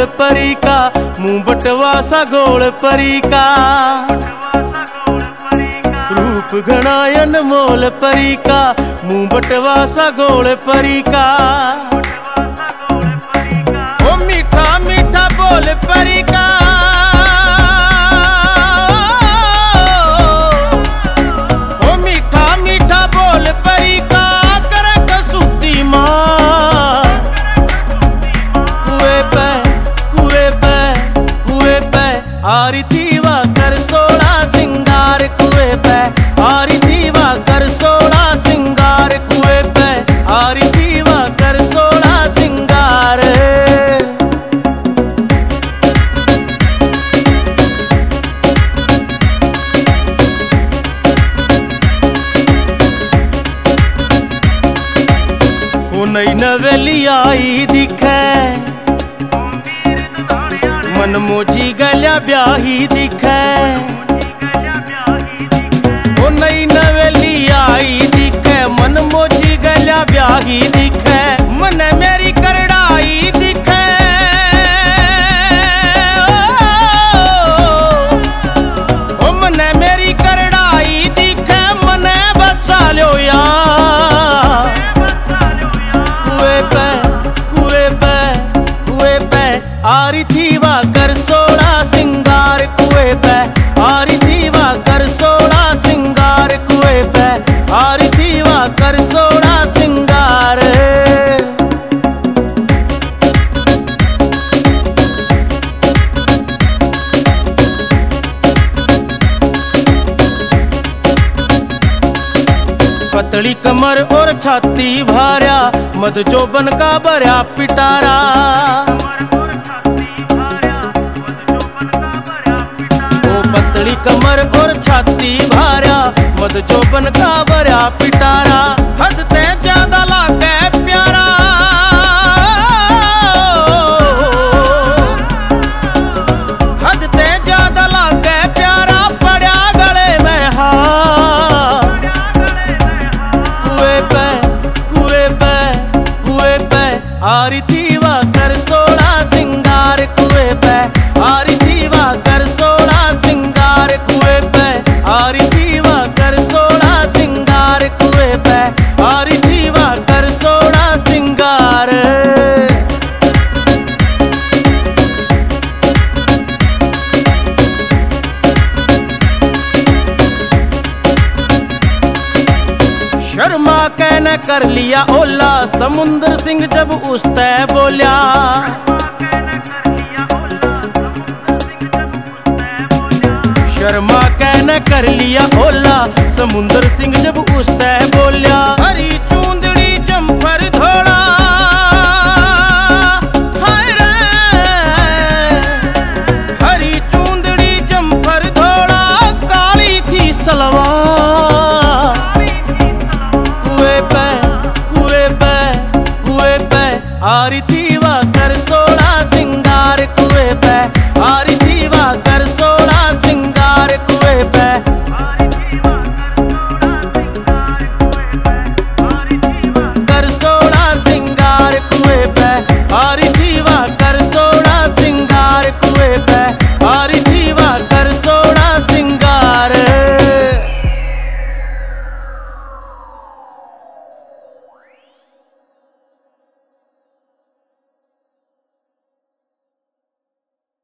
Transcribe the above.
अनमोल परी का, मुंह बटवा सा गोल परी का। रूप घना अनमोल परी का, मुंह बटवा सा गोल परी का। ओ मीठा मीठा बोल परी का, ओ मीठा मीठा बोल परी का। करे कसूती माँ कुएं पे कुएं पे कुएं पे आ रही थी वा कर 16 सिंगार। कुएं पे आ रही थी वा कर 16 सिंगार। कुएं पे आ रही थी वा कर 16 सिंगार। वो नई नवेली आई दिखे, मन मोजी गल्या ब्याही दिखे। वो नई नवेली आई दिखे, मन मोजी गल्या ब्याही दिखे। मन मेरी करड़ाई दिखे, ओ मन मेरी करड़ाई दिखे। मन बचा लो यार कुएं पे कुएं पे कुएं पे आ रही थी वा कर 16 सिंगार। कुएं पे आ रही थी वा कर 16 सिंगार। कुएं पे आ रही थी वा कर 16 सिंगार। पतली कमर और छाती भार्या, मद जोबन का भर्या पिटारा। ओ पतली कमर और छाती भार्या, मद जोबन का भर्या पिटारा। हद ते ज्यादा लागे प्यारा, हद ते ज्यादा लागे प्यारा। पड़ा गले में हाथ कुएं पे कुएं पे कुएं पे आ रही थी वा कर 16 सिंगार। कुएं पे आ रही थी वा कर 16 सिंगार। कुएं पे आ रही थी वा कर 16 सिंगार। कुएं पे आ रही थी वा कर 16 सिंगार। शर्मा के न कर लिया ओला, समुंदर सिंह जब उस तय बोलिया। शर्मा के न कर लिया ओला, समुंदर सिंह जब उस तय बोलिया।